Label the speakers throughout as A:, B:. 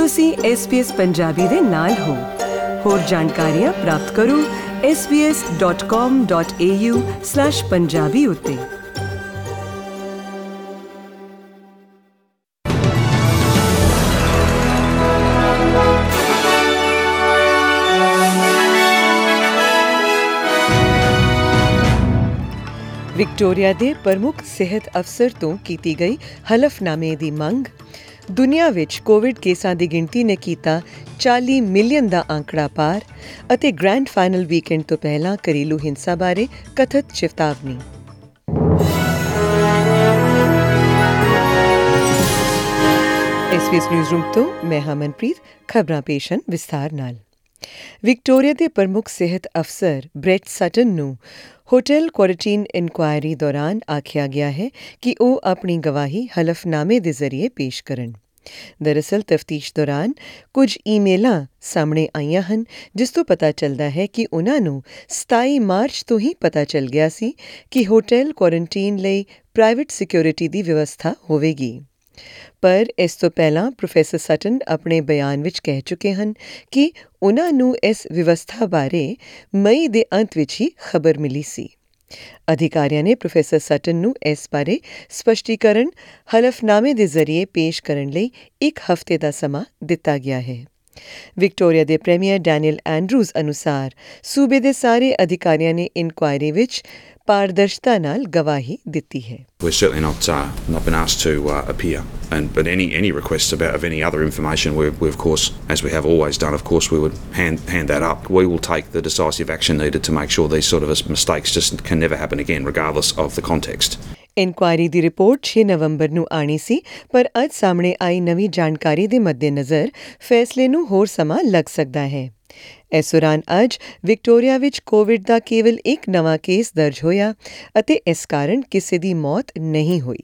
A: ਤੁਸੀਂ SBS ਪੰਜਾਬੀ ਦੇ ਨਾਲ ਹੋ। ਹੋਰ ਜਾਣਕਾਰੀਆਂ ਪ੍ਰਾਪਤ ਕਰੋ sbs.com.au/punjabi ਉੱਤੇ। ਵਿਕਟੋਰੀਆ ਦੇ ਪ੍ਰਮੁੱਖ ਸਿਹਤ ਅਫਸਰ ਤੋਂ ਕੀਤੀ ਗਈ ਹਲਫਨਾਮੇ ਦੀ ਮੰਗ। ਦੁਨੀਆ ਵਿੱਚ ਕੋਵਿਡ ਕੇਸਾਂ ਦੀ ਗਿਣਤੀ ਨੇ ਕੀਤਾ 40 ਮਿਲੀਅਨ ਦਾ ਅੰਕੜਾ ਪਾਰ ਅਤੇ ਗ੍ਰੈਂਡ ਫਾਈਨਲ ਵੀਕਐਂਡ ਤੋਂ ਪਹਿਲਾਂ ਘਰੇਲੂ ਹਿੰਸਾ ਬਾਰੇ ਕਥਿਤ ਚੇਤਾਵਨੀ। SBS ਨਿਊਜ਼ਰੂਮ ਤੋਂ ਮੈਂ ਹਰਮਨਪ੍ਰੀਤ। ਖਬਰਾਂ ਪੇਸ਼ ਹਨ ਵਿਸਥਾਰ ਨਾਲ। ਵਿਕਟੋਰੀਆ ਦੇ ਪ੍ਰਮੁੱਖ ਸਿਹਤ ਅਫਸਰ ਬ੍ਰੈਟ ਸਟਨ ਨੂੰ ਹੋਟਲ ਕੁਆਰੰਟਾਈਨ ਇਨਕੁਆਇਰੀ ਦੌਰਾਨ ਆਖਿਆ ਗਿਆ ਹੈ ਕਿ ਉਹ ਆਪਣੀ ਗਵਾਹੀ ਹਲਫਨਾਮੇ ਦੇ ਜ਼ਰੀਏ ਪੇਸ਼ ਕਰਨ। ਦਰਅਸਲ ਤਫਤੀਸ਼ ਦੌਰਾਨ ਕੁਝ ਈਮੇਲਾਂ ਸਾਹਮਣੇ ਆਈਆਂ ਹਨ ਜਿਸ ਤੋਂ ਪਤਾ ਚੱਲਦਾ ਹੈ ਕਿ ਉਨ੍ਹਾਂ ਨੂੰ 27 ਮਾਰਚ ਤੋਂ ਹੀ ਪਤਾ ਚੱਲ ਗਿਆ ਸੀ ਕਿ ਹੋਟਲ ਕੁਆਰੰਟਾਈਨ ਲਈ ਪ੍ਰਾਈਵੇਟ ਸਿਕਿਉਰਿਟੀ ਦੀ ਵਿਵਸਥਾ ਹੋਵੇਗੀ। ਪਰ ਇਸ ਤੋਂ ਪਹਿਲਾਂ ਪ੍ਰੋਫੈਸਰ ਸਟਨ ਆਪਣੇ ਬਿਆਨ ਵਿੱਚ ਕਹਿ ਚੁੱਕੇ ਹਨ ਕਿ ਉਨ੍ਹਾਂ ਨੂੰ ਇਸ ਵਿਵਸਥਾ ਬਾਰੇ ਮਈ ਦੇ ਅੰਤ ਵਿੱਚ ਹੀ ਖਬਰ ਮਿਲੀ ਸੀ। ਅਧਿਕਾਰੀਆਂ ਨੇ ਪ੍ਰੋਫੈਸਰ ਸਟਨ ਨੂੰ ਇਸ ਬਾਰੇ ਸਪਸ਼ਟੀਕਰਨ ਹਲਫਨਾਮੇ ਦੇ ਜ਼ਰੀਏ ਪੇਸ਼ ਕਰਨ ਲਈ 1 ਹਫ਼ਤੇ ਦਾ ਸਮਾਂ ਦਿੱਤਾ ਗਿਆ ਹੈ। ਵਿਕਟੋਰੀਆ ਦੇ ਪ੍ਰੀਮੀਅਰ ਡੈਨੀਅਲ ਐਂਡਰੂਜ਼ ਅਨੁਸਾਰ ਸੂਬੇ ਦੇ ਸਾਰੇ ਅਧਿਕਾਰੀਆਂ ਨੇ ਇਨਕੁਆਇਰੀ ਵਿੱਚ ਪਾਰਦਰਸ਼ਤਾ ਨਾਲ ਗਵਾਹੀ ਦਿੱਤੀ ਹੈ।
B: We're certainly not been asked to appear, but any requests of any other information, we of course, as we have always done, of course, we would hand that up. We will take the decisive action needed to make sure these sort of mistakes just can never happen again, regardless of the context.
A: Inquiry ਦੀ report 6 ਨਵੰਬਰ ਨੂੰ ਆਣੀ ਸੀ, ਪਰ ਅੱਜ ਸਾਹਮਣੇ ਆਈ ਨਵੀਂ ਜਾਣਕਾਰੀ ਦੇ ਮੱਦੇਨਜ਼ਰ ਫੈਸਲੇ ਨੂੰ ਹੋਰ ਸਮਾਂ ਲੱਗ ਸਕਦਾ ਹੈ। ਇਸ ਦੌਰਾਨ ਅੱਜ ਵਿਕਟੋਰੀਆ ਵਿੱਚ ਕੋਵਿਡ ਦਾ ਕੇਵਲ 1 ਨਵਾਂ ਕੇਸ ਦਰਜ ਹੋਇਆ ਅਤੇ ਇਸ ਕਾਰਨ ਕਿਸੇ ਦੀ ਮੌਤ ਨਹੀਂ ਹੋਈ।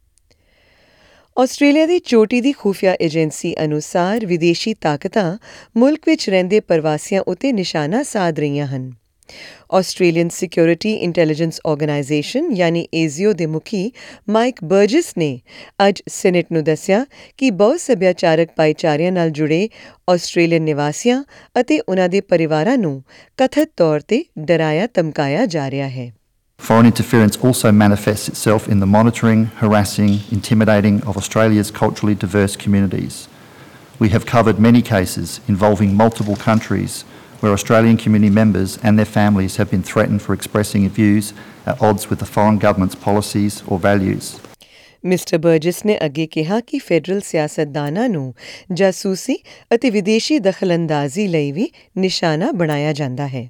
A: ਆਸਟ੍ਰੇਲੀਆ ਦੀ ਚੋਟੀ ਦੀ ਖੁਫੀਆ ਏਜੰਸੀ ਅਨੁਸਾਰ ਵਿਦੇਸ਼ੀ ਤਾਕਤਾਂ ਮੁਲਕ ਵਿੱਚ ਰਹਿੰਦੇ ਪ੍ਰਵਾਸੀਆਂ ਉੱਤੇ ਨਿਸ਼ਾਨਾ ਸਾਧ ਰਹੀਆਂ ਹਨ। ਆਸਟ੍ਰੇਲੀਅਨ ਸਿਕਿਉਰਿਟੀ ਇੰਟੈਲੀਜੈਂਸ ਆਰਗੇਨਾਈਜੇਸ਼ਨ ਯਾਨੀ ASIO ਦੇ ਮੁਖੀ ਮਾਈਕ ਬਰਜਸ ਨੇ ਅੱਜ ਸੈਨੇਟ ਨੂੰ ਦੱਸਿਆ ਕਿ ਬਹੁ ਸੱਭਿਆਚਾਰਕ ਭਾਈਚਾਰਿਆਂ ਨਾਲ ਜੁੜੇ ਆਸਟ੍ਰੇਲੀਅਨ ਨਿਵਾਸੀਆਂ ਅਤੇ ਉਨ੍ਹਾਂ ਦੇ ਪਰਿਵਾਰਾਂ ਨੂੰ ਕਥਿਤ ਤੌਰ ਤੇ ਡਰਾਇਆ ਧਮਕਾਇਆ ਜਾ ਰਿਹਾ ਹੈ।
C: Foreign interference also manifests itself in the monitoring, harassing, intimidating of Australia's culturally diverse communities. We have covered many cases involving multiple countries where Australian community members and their families have been threatened for expressing views at odds with the foreign government's policies or values.
A: Mister Burgess ਨੇ ਅੱਗੇ ਕਿਹਾ ਕਿ federal ਸਿਆਸਤਦਾਨਾਂ ਨੂੰ ਜਾਸੂਸੀ ਅਤੇ ਵਿਦੇਸ਼ੀ ਦਖਲਅੰਦਾਜ਼ੀ ਲਈ ਵੀ ਨਿਸ਼ਾਨਾ ਬਣਾਇਆ ਜਾਂਦਾ ਹੈ।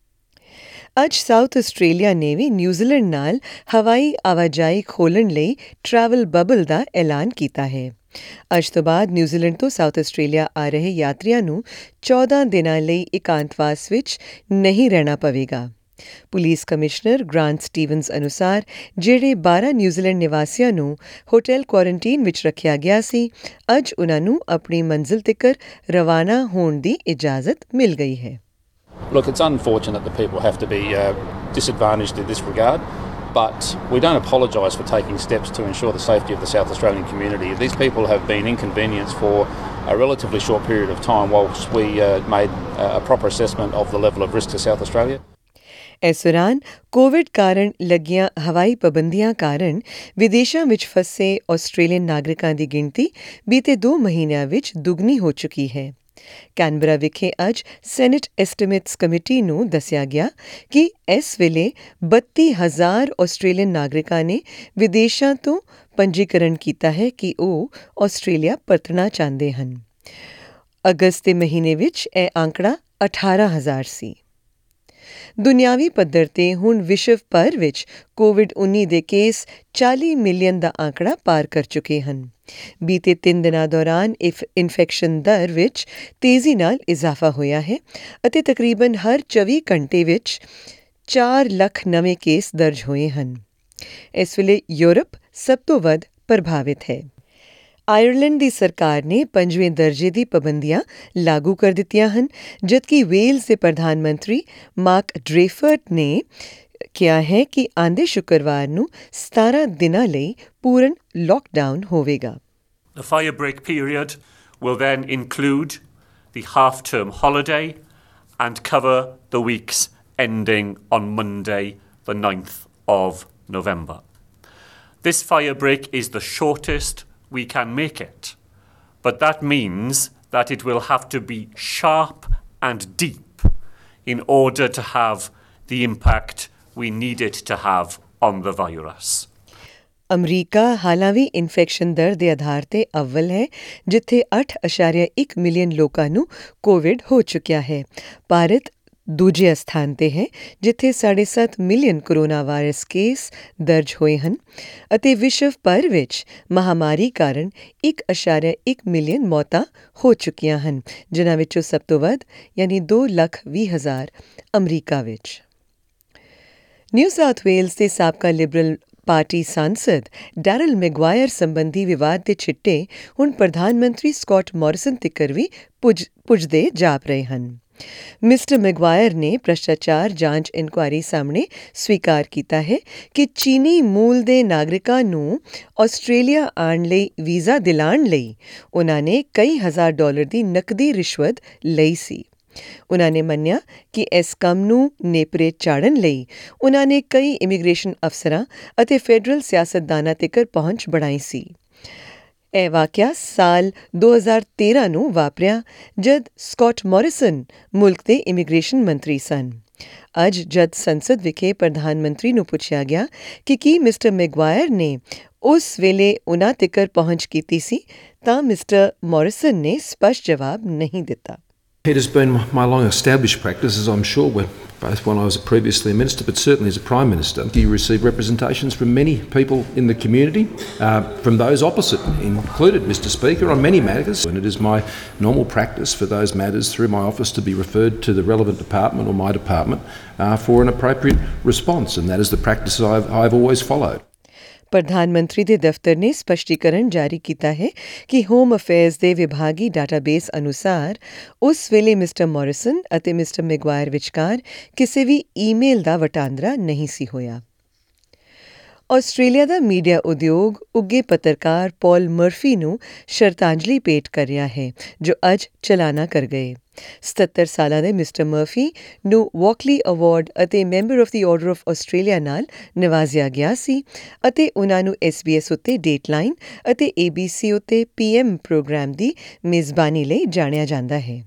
A: ਅੱਜ ਸਾਊਥ ਆਸਟ੍ਰੇਲੀਆ ਨੇ ਵੀ ਨਿਊਜ਼ੀਲੈਂਡ ਨਾਲ ਹਵਾਈ ਆਵਾਜਾਈ ਖੋਲ੍ਹਣ ਲਈ ਟਰੈਵਲ ਬਬਲ ਦਾ ਐਲਾਨ ਕੀਤਾ ਹੈ। ਅੱਜ ਤੋਂ ਬਾਅਦ ਨਿਊਜ਼ੀਲੈਂਡ ਤੋਂ ਸਾਊਥ ਆਸਟ੍ਰੇਲੀਆ ਆ ਰਹੇ ਯਾਤਰੀਆਂ ਨੂੰ 14 ਦਿਨਾਂ ਲਈ ਇਕਾਂਤਵਾਸ ਵਿੱਚ ਨਹੀਂ ਰਹਿਣਾ ਪਵੇਗਾ। ਪੁਲਿਸ ਕਮਿਸ਼ਨਰ ਗ੍ਰਾਂਟ ਸਟੀਵਨਸ ਅਨੁਸਾਰ ਜਿਹੜੇ 12 ਨਿਊਜ਼ੀਲੈਂਡ ਨਿਵਾਸੀਆਂ ਨੂੰ ਹੋਟਲ ਕੁਆਰੰਟਾਈਨ ਵਿੱਚ ਰੱਖਿਆ ਗਿਆ ਸੀ, ਅੱਜ ਉਨ੍ਹਾਂ ਨੂੰ ਆਪਣੀ ਮੰਜ਼ਿਲ ਤੱਕ ਰਵਾਨਾ ਹੋਣ ਦੀ ਇਜਾਜ਼ਤ ਮਿਲ ਗਈ ਹੈ।
D: Look, it's unfortunate that people have to be disadvantaged in this regard, but we don't apologise for taking steps to ensure the safety of the South Australian community. These people have been inconvenienced for a relatively short period of time whilst we made a proper assessment of the level of risk to South Australia.
A: ਇਸ ਦੌਰਾਨ Covid ਕਾਰਨ ਲੱਗੀਆਂ ਹਵਾਈ ਪਾਬੰਦੀਆਂ ਕਾਰਨ ਵਿਦੇਸ਼ਾਂ ਵਿੱਚ ਫਸੇ ਆਸਟ੍ਰੇਲੀਅਨ ਨਾਗਰਿਕਾਂ ਦੀ ਗਿਣਤੀ ਬੀਤੇ 2 ਮਹੀਨਿਆਂ ਵਿੱਚ ਦੁੱਗਣੀ ਹੋ ਚੁੱਕੀ ਹੈ। ਕੈਨਬਰਾ ਵਿਖੇ ਅੱਜ ਸੈਨੇਟ ਐਸਟੀਮੇਟਸ ਕਮੇਟੀ ਨੂੰ ਦੱਸਿਆ ਗਿਆ ਕਿ ਇਸ ਵੇਲੇ 32,000 ਆਸਟ੍ਰੇਲੀਅਨ ਨਾਗਰਿਕਾਂ ਨੇ ਵਿਦੇਸ਼ਾਂ ਤੋਂ ਪੰਜੀਕਰਨ ਕੀਤਾ ਹੈ ਕਿ ਉਹ ਆਸਟ੍ਰੇਲੀਆ ਪਰਤਣਾ ਚਾਹੁੰਦੇ ਹਨ। ਅਗਸਤ ਦੇ ਮਹੀਨੇ ਵਿੱਚ ਇਹ ਅੰਕੜਾ 18,000 ਸੀ। ਦੁਨਿਆਵੀ ਪੱਧਰ ਤੇ ਹੁਣ ਵਿਸ਼ਵ ਭਰ ਵਿੱਚ ਕੋਵਿਡ-19 ਦੇ ਕੇਸ 40 ਮਿਲੀਅਨ ਦਾ ਅੰਕੜਾ ਪਾਰ ਕਰ ਚੁੱਕੇ ਹਨ। ਬੀਤੇ 3 ਦਿਨਾਂ ਦੌਰਾਨ ਇਨਫੈਕਸ਼ਨ ਦਰ ਵਿੱਚ ਤੇਜ਼ੀ ਨਾਲ ਇਜ਼ਾਫਾ ਹੋਇਆ ਹੈ ਅਤੇ ਤਕਰੀਬਨ ਹਰ 24 ਘੰਟੇ ਵਿੱਚ 4 ਲੱਖ ਨਵੇਂ ਕੇਸ ਦਰਜ ਹੋਏ ਹਨ। ਇਸ ਵੇਲੇ ਯੂਰਪ ਸਭ ਤੋਂ ਵੱਧ ਪ੍ਰਭਾਵਿਤ ਹੈ। ਆਇਰਲੈਂਡ ਦੀ ਸਰਕਾਰ ਨੇ 5ਵੇਂ ਦਰਜੇ ਦੀ ਪਾਬੰਦੀਆਂ ਲਾਗੂ ਕਰ ਦਿੱਤੀਆਂ ਹਨ, ਜਦਕਿ ਵੇਲਜ਼ ਦੇ ਪ੍ਰਧਾਨ ਮੰਤਰੀ ਮਾਰਕ ਡਰੇਫਰਟ ਨੇ ਕਿਹਾ ਹੈ ਕਿ ਆਉਂਦੇ ਸ਼ੁੱਕਰਵਾਰ ਨੂੰ 17 ਦਿਨਾਂ ਲਈ ਪੂਰਨ ਲਾਕਡਾਊਨ ਹੋਵੇਗਾ।
E: The firebreak period will then include the half-term holiday and cover the weeks ending on Monday, the 9th of November. This fire break is the shortest we can make it, but that means that it will have to be sharp and deep in order to have the impact we need it to have on the virus.
A: America ਹਾਲਾਂਵੀ infection ਦਰ ਦੇ ਆਧਾਰ ਤੇ ਅਵਲ ਹੈ, ਜਿੱਥੇ 8.1 million ਲੋਕਾਂ ਨੂੰ Covid ਹੋ ਚੁੱਕਿਆ ਹੈ। ਭਾਰਤ ਦੂਜੇ ਸਥਾਨ ਤੇ ਹੈ, ਜਿੱਥੇ 7.5 ਮਿਲੀਅਨ ਕੋਰੋਨਾ ਵਾਇਰਸ ਕੇਸ ਦਰਜ ਹੋਏ ਹਨ ਅਤੇ ਵਿਸ਼ਵ ਭਰ ਵਿੱਚ ਮਹਾਮਾਰੀ ਕਾਰਨ 1.1 ਮਿਲੀਅਨ ਮੌਤਾਂ ਹੋ ਚੁੱਕੀਆਂ ਹਨ, ਜਿਨ੍ਹਾਂ ਵਿੱਚੋਂ ਸਭ ਤੋਂ ਵੱਧ ਯਾਨੀ 2,20,000 ਅਮਰੀਕਾ ਵਿੱਚ। ਨਿਊ ਸਾਊਥ ਵੇਲਜ਼ ਦੇ ਸਾਬਕਾ ਲਿਬਰਲ ਪਾਰਟੀ ਸਾਂਸਦ ਡੈਰਲ ਮੈਗਵਾਇਰ ਸੰਬੰਧੀ ਵਿਵਾਦ ਦੇ ਛਿੱਟੇ ਹੁਣ ਪ੍ਰਧਾਨ ਮੰਤਰੀ ਸਕਾਟ ਮੋਰਿਸਨ ਤੀਕਰ ਵੀ ਪੁੱਜਦੇ ਜਾਪ ਰਹੇ ਹਨ। ਮਿਸਟਰ ਮੈਗਵਾਇਰ ਨੇ ਭ੍ਰਿਸ਼ਟਾਚਾਰ ਜਾਂਚ ਇਨਕੁਆਇਰੀ ਸਾਹਮਣੇ ਸਵੀਕਾਰ ਕੀਤਾ ਹੈ ਕਿ ਚੀਨੀ ਮੂਲ ਦੇ ਨਾਗਰਿਕਾਂ ਨੂੰ ਆਸਟ੍ਰੇਲੀਆ ਆਉਣ ਲਈ ਵੀਜ਼ਾ ਦਿਲਾਉਣ ਲਈ ਉਨ੍ਹਾਂ ਨੇ ਕਈ ਹਜ਼ਾਰ ਡਾਲਰ ਦੀ ਨਕਦੀ ਰਿਸ਼ਵਤ ਲਈ ਸੀ। ਉਨ੍ਹਾਂ ਨੇ ਮੰਨਿਆ ਕਿ ਇਸ ਕੰਮ ਨੂੰ ਨੇਪਰੇ ਚਾੜ੍ਹਨ ਲਈ ਉਨ੍ਹਾਂ ਨੇ ਕਈ ਇਮੀਗ੍ਰੇਸ਼ਨ ਅਫਸਰਾਂ ਅਤੇ ਫੈਡਰਲ ਸਿਆਸਤਦਾਨਾਂ ਤੀਕਰ ਪਹੁੰਚ ਬਣਾਈ ਸੀ। ਇਹ ਵਾਕਿਆ ਸਾਲ 2013 ਨੂੰ ਵਾਪਰਿਆ, ਜਦ ਸਕਾਟ ਮੋਰਿਸਨ ਮੁਲਕ ਦੇ ਇਮੀਗ੍ਰੇਸ਼ਨ ਮੰਤਰੀ ਸਨ। ਅੱਜ ਜਦ ਸੰਸਦ ਵਿਖੇ ਪ੍ਰਧਾਨ ਮੰਤਰੀ ਨੂੰ ਪੁੱਛਿਆ ਗਿਆ ਕਿ ਕੀ ਮਿਸਟਰ ਮੈਗਵਾਇਰ ਨੇ ਉਸ ਵੇਲੇ ਉਨ੍ਹਾਂ ਤੀਕਰ ਪਹੁੰਚ ਕੀਤੀ ਸੀ, ਤਾਂ ਮਿਸਟਰ ਮੋਰਿਸਨ ਨੇ ਸਪਸ਼ਟ ਜਵਾਬ ਨਹੀਂ ਦਿੱਤਾ।
F: It has been my long-established practice, as I'm sure, both when I was previously a minister, but certainly as a Prime Minister. You receive representations from many people in the community, from those opposite, included, Mr Speaker, on many matters. And it is my normal practice for those matters through my office to be referred to the relevant department or my department for an appropriate response, and that is the practice I've always followed.
A: ਪ੍ਰਧਾਨ ਮੰਤਰੀ ਦੇ ਦਫ਼ਤਰ ਨੇ ਸਪਸ਼ਟੀਕਰਨ ਜਾਰੀ ਕੀਤਾ ਹੈ ਕਿ home affairs ਦੇ ਵਿਭਾਗੀ ਡਾਟਾਬੇਸ ਅਨੁਸਾਰ ਉਸ ਵੇਲੇ ਮਿਸਟਰ ਮੋਰਿਸਨ ਅਤੇ ਮਿਸਟਰ ਮੈਗਵਾਇਰ ਵਿਚਕਾਰ ਕਿਸੇ ਵੀ ਈਮੇਲ ਦਾ ਵਟਾਂਦਰਾ ਨਹੀਂ ਸੀ ਹੋਇਆ। ਆਸਟ੍ਰੇਲੀਆ ਦਾ ਮੀਡੀਆ ਉਦਯੋਗ ਉੱਘੇ ਪੱਤਰਕਾਰ ਪੌਲ ਮਰਫੀ ਨੂੰ ਸ਼ਰਧਾਂਜਲੀ ਭੇਟ ਕਰ ਰਿਹਾ ਹੈ, ਜੋ ਅੱਜ ਚਲਾਣਾ ਕਰ ਗਏ। 77 ਸਾਲਾਂ ਦੇ ਮਿਸਟਰ ਮਰਫੀ ਨੂੰ ਵਾਕਲੀ ਅਵਾਰਡ ਅਤੇ member of the order of Australia ਨਾਲ ਨਿਵਾਜ਼ਿਆ ਗਿਆ ਸੀ ਅਤੇ ਉਨ੍ਹਾਂ ਨੂੰ SBS ਉੱਤੇ ਡੇਟਲਾਈਨ ਅਤੇ ABC ਉੱਤੇ PM ਪ੍ਰੋਗਰਾਮ ਦੀ ਮੇਜ਼ਬਾਨੀ ਲਈ ਜਾਣਿਆ ਜਾਂਦਾ ਹੈ।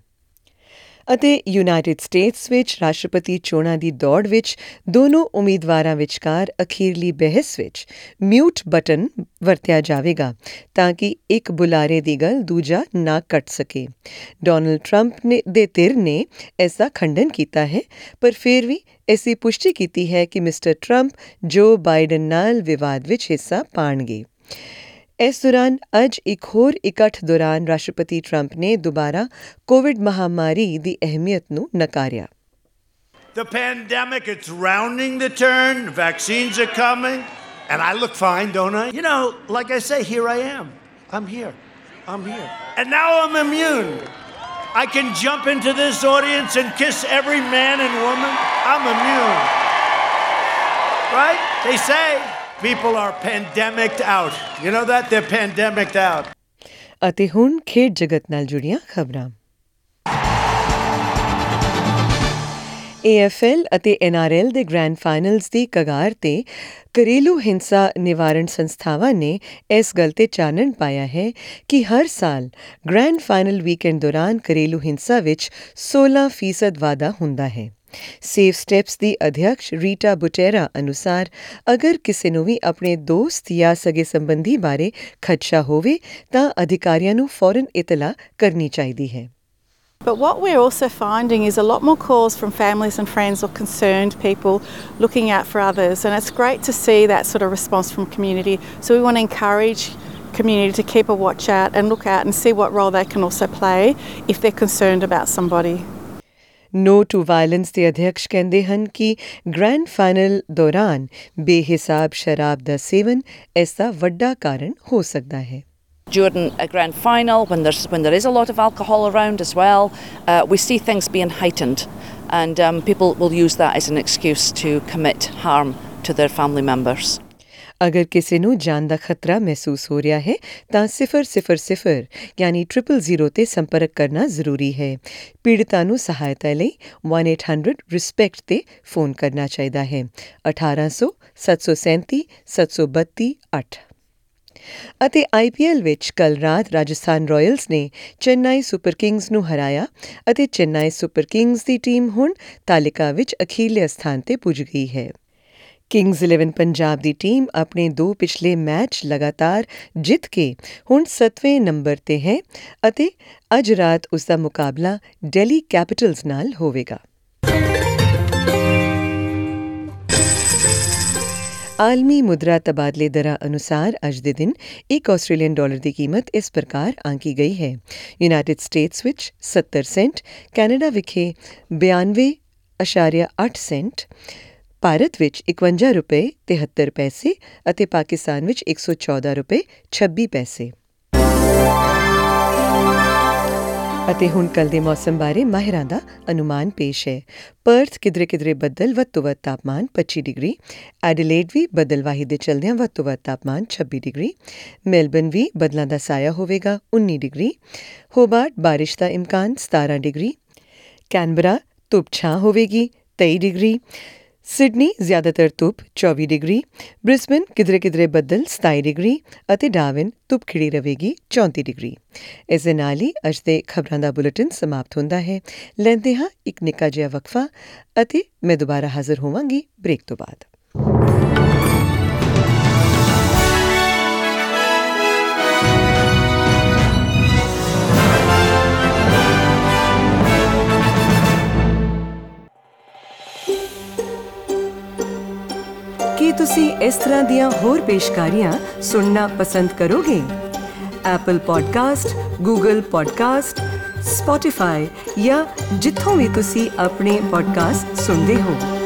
A: ਅਤੇ ਯੂਨਾਈਟਿਡ ਸਟੇਟਸ ਵਿੱਚ ਰਾਸ਼ਟਰਪਤੀ ਚੋਣਾਂ ਦੀ ਦੌੜ ਵਿੱਚ ਦੋਨੋਂ ਉਮੀਦਵਾਰਾਂ ਵਿਚਕਾਰ ਅਖੀਰਲੀ ਬਹਿਸ ਵਿੱਚ ਮਿਊਟ ਬਟਨ ਵਰਤਿਆ ਜਾਵੇਗਾ ਤਾਂ ਕਿ ਇੱਕ ਬੁਲਾਰੇ ਦੀ ਗੱਲ ਦੂਜਾ ਨਾ ਕੱਟ ਸਕੇ। ਡੋਨਲਡ ਟਰੰਪ ਦੇ ਧਿਰ ਨੇ ਇਸ ਦਾ ਖੰਡਨ ਕੀਤਾ ਹੈ, ਪਰ ਫਿਰ ਵੀ ਇਸ ਦੀ ਪੁਸ਼ਟੀ ਕੀਤੀ ਹੈ ਕਿ ਮਿਸਟਰ ਟਰੰਪ ਜੋ ਬਾਈਡਨ ਨਾਲ ਵਿਵਾਦ ਵਿੱਚ ਹਿੱਸਾ ਪਾਉਣਗੇ। ਇਸ ਦੌਰਾਨ ਅੱਜ ਇੱਕ ਹੋਰ ਇਕੱਠ ਦੌਰਾਨ ਰਾਸ਼ਟਰਪਤੀ ਟਰੰਪ ਨੇ ਦੁਬਾਰਾ ਕੋਵਿਡ ਮਹਾਮਾਰੀ ਦੀ ਅਹਿਮੀਅਤ ਨੂੰ ਨਕਾਰਿਆ।
G: The pandemic, it's rounding the turn, vaccines are coming, and I look fine, don't I? You know, like I say, here I am. I'm here. And now I'm immune. I can jump into this audience and kiss every man and woman. I'm immune. Right? They say people are pandemicked out. You know that? They're pandemicked out.
A: ਅਤੇ ਹੁਣ ਖੇਡ ਜਗਤ ਨਾਲ ਜੁੜੀਆਂ ਖਬਰਾਂ। AFL ਅਤੇ NRL ਦੇ grand finals ਦੀ ਕਗਾਰ ਤੇ ਘਰੇਲੂ ਹਿੰਸਾ ਨਿਵਾਰਣ ਸੰਸਥਾਵਾਂ ਨੇ ਇਸ ਗੱਲ ਤੇ ਚਾਨਣ ਪਾਇਆ ਹੈ ਕਿ ਹਰ ਸਾਲ ਗ੍ਰੈਂਡ ਫਾਈਨਲ ਵੀਕਐਂਡ ਦੌਰਾਨ ਘਰੇਲੂ ਹਿੰਸਾ ਵਿੱਚ 16% ਵਾਧਾ ਹੁੰਦਾ ਹੈ। ਸੇਫ ਸਟੈਪਸ ਦੀ ਅਧਿਅਕਸ਼ ਰੀਟਾ ਬੁਟੇਰਾ ਅਨੁਸਾਰ ਅਗਰ ਕਿਸੇ ਨੂੰ ਵੀ ਆਪਣੇ ਦੋਸਤ ਜਾਂ ਸਗੇ ਸੰਬੰਧੀ ਬਾਰੇ ਖਦਸ਼ਾ ਹੋਵੇ ਤਾਂ ਅਧਿਕਾਰੀਆਂ ਨੂੰ ਫੌਰਨ ਇਤਲਾ ਕਰਨੀ ਚਾਹੀਦੀ ਹੈ।
H: But what we're also finding is a lot more calls from families and friends or concerned people looking out for others, and it's great to see that sort of response from community. So we want to encourage community to keep a watch out and look out and see what role they can also play if they're concerned about somebody.
A: No to Violence ਦੇ ਅਧਿਅਕਸ਼ ਕਹਿੰਦੇ ਹਨ ਕਿ grand final ਦੌਰਾਨ ਬੇਹਿਸਾਬ ਸ਼ਰਾਬ ਦਾ ਸੇਵਨ ਇਸ ਦਾ ਵੱਡਾ ਕਾਰਨ ਹੋ ਸਕਦਾ ਹੈ।
I: During a grand final, when there is a lot of alcohol around as well, we see things being heightened, and people will use that as an excuse to commit harm to their family members.
A: ਅਗਰ ਕਿਸੇ ਨੂੰ ਜਾਨ ਦਾ ਖਤਰਾ ਮਹਿਸੂਸ ਹੋ ਰਿਹਾ ਹੈ ਤਾਂ 000 ਯਾਨੀ 000 ਤੇ ਸੰਪਰਕ ਕਰਨਾ ਜ਼ਰੂਰੀ ਹੈ। ਪੀੜਤਾਂ ਨੂੰ ਸਹਾਇਤਾ ਲਈ 1-800 ਰਿਸਪੈਕਟ ਤੇ ਫੋਨ ਕਰਨਾ ਚਾਹੀਦਾ ਹੈ। 1800 737 732 8। ਅਤੇ IPL ਵਿੱਚ ਕੱਲ੍ਹ ਰਾਤ ਰਾਜਸਥਾਨ ਰਾਇਲਸ ਨੇ ਚੇਨਈ ਸੁਪਰ ਕਿੰਗਜ਼ ਨੂੰ ਹਰਾਇਆ ਅਤੇ ਚੇਨਈ ਸੁਪਰ ਕਿੰਗਜ਼ ਦੀ ਟੀਮ ਹੁਣ ਤਾਲਿਕਾ ਵਿੱਚ ਅਖੀਰਲੇ ਸਥਾਨ ਤੇ ਪੁੱਜ ਗਈ ਹੈ। ਕਿੰਗਜ਼ 11 ਪੰਜਾਬ ਦੀ ਟੀਮ ਆਪਣੇ 2 ਪਿਛਲੇ ਮੈਚ ਲਗਾਤਾਰ ਜਿੱਤ ਕੇ ਹੁਣ 7ਵੇਂ ਨੰਬਰ ਤੇ ਹੈ ਅਤੇ ਅੱਜ ਰਾਤ ਉਸ ਦਾ ਮੁਕਾਬਲਾ ਦਿੱਲੀ ਕੈਪੀਟਲਸ ਨਾਲ ਹੋਵੇਗਾ। ਆਲਮੀ ਮੁਦਰਾ ਤਬਾਦਲੇ ਦਰਾਂ ਅਨੁਸਾਰ ਅੱਜ ਦੇ ਦਿਨ $1 ਆਸਟ੍ਰੇਲੀਅਨ ਦੀ ਕੀਮਤ ਇਸ ਪ੍ਰਕਾਰ ਆਂਕੀ ਗਈ ਹੈ। ਯੂਨਾਈਟਿਡ ਸਟੇਟਸ ਵਿੱਚ 70 ਸੈਂਟ, ਕੈਨੇਡਾ ਵਿਖੇ 92.8 ਸੈਂਟ, ਭਾਰਤ ਵਿੱਚ 51 ਰੁਪਏ 73 ਪੈਸੇ ਅਤੇ ਪਾਕਿਸਤਾਨ ਵਿੱਚ 114 ਰੁਪਏ 26 ਪੈਸੇ। ਅਤੇ ਹੁਣ ਕੱਲ੍ਹ ਦੇ ਮੌਸਮ ਬਾਰੇ ਮਾਹਿਰਾਂ ਦਾ ਅਨੁਮਾਨ ਪੇਸ਼ ਹੈ। ਪਰਥ ਕਿਧਰੇ ਕਿਧਰੇ ਬੱਦਲ, ਵੱਧ ਤੋਂ ਵੱਧ ਤਾਪਮਾਨ 25 ਡਿਗਰੀ। ਐਡੀਲੇਡ ਵੀ ਬੱਦਲਵਾਹੀ ਦੇ ਚਲਦਿਆਂ ਵੱਧ ਤੋਂ ਵੱਧ ਤਾਪਮਾਨ 26 ਡਿਗਰੀ। ਮੈਲਬਨ ਵੀ ਬਦਲਾਂ ਦਾ ਸਾਇਆ ਹੋਵੇਗਾ 19 ਡਿਗਰੀ। ਹੋਬਾਰਟ ਬਾਰਿਸ਼ ਦਾ ਇਮਕਾਨ 17 ਡਿਗਰੀ। ਕੈਨਬਰਾ ਧੁੱਪ ਛਾਂ ਹੋਵੇਗੀ 23 ਡਿਗਰੀ। ਸਿਡਨੀ ਜ਼ਿਆਦਾਤਰ ਧੁੱਪ 24 ਡਿਗਰੀ। ਬ੍ਰਿਸਬਨ ਕਿਧਰੇ ਕਿਧਰੇ ਬੱਦਲ 27 ਡਿਗਰੀ ਅਤੇ ਡਾਰਵਿਨ ਧੁੱਪ ਖਿੜੀ ਰਹੇਗੀ 34 ਡਿਗਰੀ। ਇਸ ਦੇ ਨਾਲ ਹੀ ਅੱਜ ਦੇ ਖਬਰਾਂ ਦਾ ਬੁਲੇਟਿਨ ਸਮਾਪਤ ਹੁੰਦਾ ਹੈ। ਲੈਂਦੇ ਹਾਂ ਇੱਕ ਨਿੱਕਾ ਜਿਹਾ ਵਕਫਾ ਅਤੇ ਮੈਂ ਦੁਬਾਰਾ ਹਾਜ਼ਰ ਹੋਵਾਂਗੀ ਬ੍ਰੇਕ ਤੋਂ ਬਾਅਦ। ਕੀ ਤੁਸੀਂ ਇਸ ਤਰ੍ਹਾਂ ਦੀਆਂ ਹੋਰ ਪੇਸ਼ਕਾਰੀਆਂ ਸੁਣਨਾ ਪਸੰਦ ਕਰੋਗੇ? Apple podcast, Google podcast, Spotify ਜਾਂ ਜਿੱਥੋਂ ਵੀ ਤੁਸੀਂ ਆਪਣੇ ਪੋਡਕਾਸਟ ਸੁਣਦੇ ਹੋ।